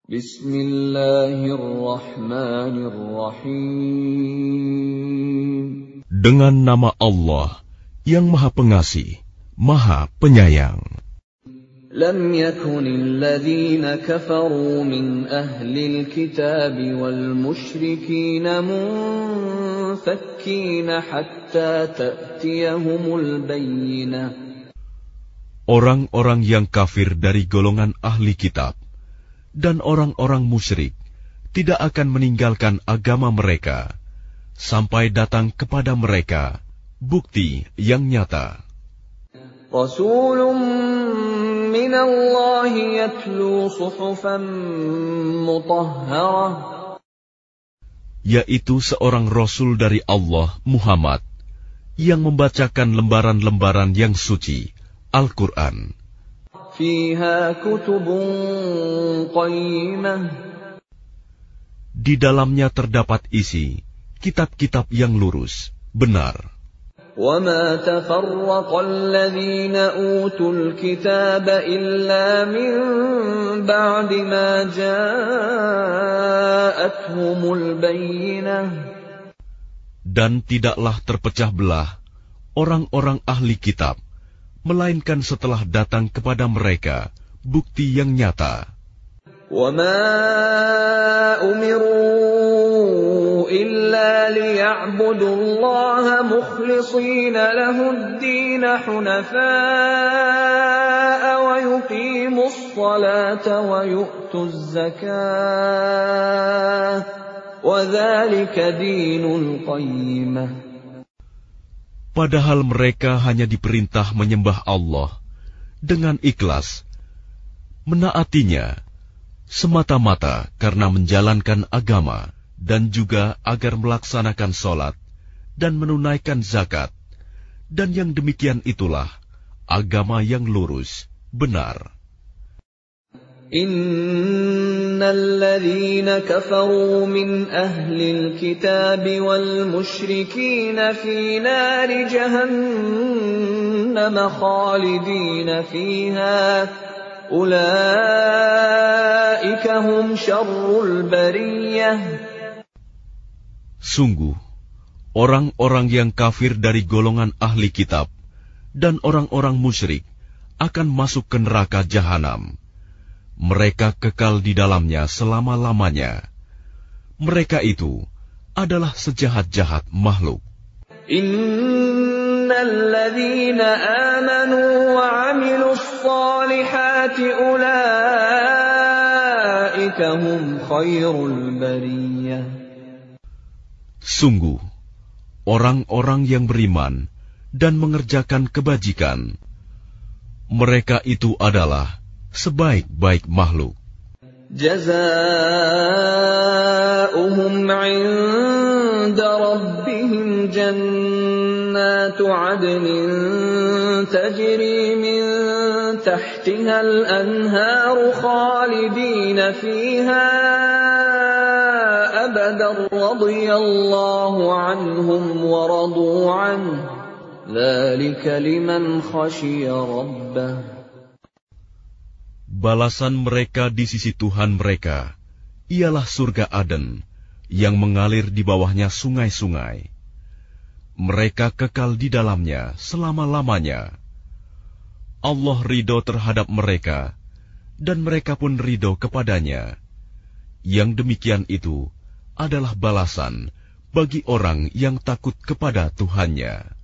Bismillahirrahmanirrahim. Dengan nama Allah yang Maha Pengasih, Maha Penyayang. Lam yakunil ladzina kafaru min ahlil kitab wal musyrikin munfakkin hatta ta'tiyahumul bayyinah. Orang-orang yang kafir dari golongan ahli kitab dan orang-orang musyrik tidak akan meninggalkan agama mereka sampai datang kepada mereka bukti yang nyata. Rasulun minallahi yatlu suhufan mutahharah, yaitu seorang Rasul dari Allah, Muhammad, yang membacakan lembaran-lembaran yang suci, Al-Quran. Fiha kutubun qayyimah, di dalamnya terdapat isi kitab-kitab yang lurus, benar. وَمَا تَفَرَّقَ الَّذِينَ أُوتُوا الْكِتَابَ إِلَّا مِنْ بَعْدِ مَا جَاءَتْهُمُ الْبَيِّنَةُ. Dan tidaklah terpecah belah orang-orang ahli kitab, melainkan setelah datang kepada mereka bukti yang nyata. وَمَا أُمِرُوا إِلَّا لِيَعْبُدُوا اللَّهَ مُخْلِصِينَ لَهُ الدِّينَ حُنَفَاءَ وَيُقِيمُوا الصَّلَاةَ وَيُؤْتُوا الزَّكَاةَ وَذَلِكَ دِينُ الْقَيِّمَةِ. Padahal mereka hanya diperintah menyembah Allah dengan ikhlas, menaatinya semata-mata karena menjalankan agama, dan juga agar melaksanakan sholat dan menunaikan zakat, dan yang demikian itulah agama yang lurus, benar. Innal ladzina kafaru min ahlil kitab wal musyrikin fi nari jahannam khalidin fiha ulaika hum syarrul bariyah. Sungguh, orang-orang yang kafir dari golongan ahli kitab dan orang-orang musyrik akan masuk ke neraka jahanam. Mereka kekal di dalamnya selama-lamanya. Mereka itu adalah sejahat-jahat makhluk. Innal ladzina amanu wa 'amilus shalihati ulaika hum khairul bariyah. Sungguh, orang-orang yang beriman dan mengerjakan kebajikan, mereka itu adalah sebaik-baik makhluk. Jazaa'uhum 'inda rabbihim jannatu 'adnin tajri min tahtiha al-anharu khalidina fiha abadan radiyallahu 'anhum wa radu 'anhu dzalika liman khashiya rabbah. Balasan mereka di sisi Tuhan mereka ialah surga Aden yang mengalir di bawahnya sungai-sungai. Mereka kekal di dalamnya selama-lamanya. Allah ridho terhadap mereka, dan mereka pun ridho kepadanya. Yang demikian itu adalah balasan bagi orang yang takut kepada Tuhannya.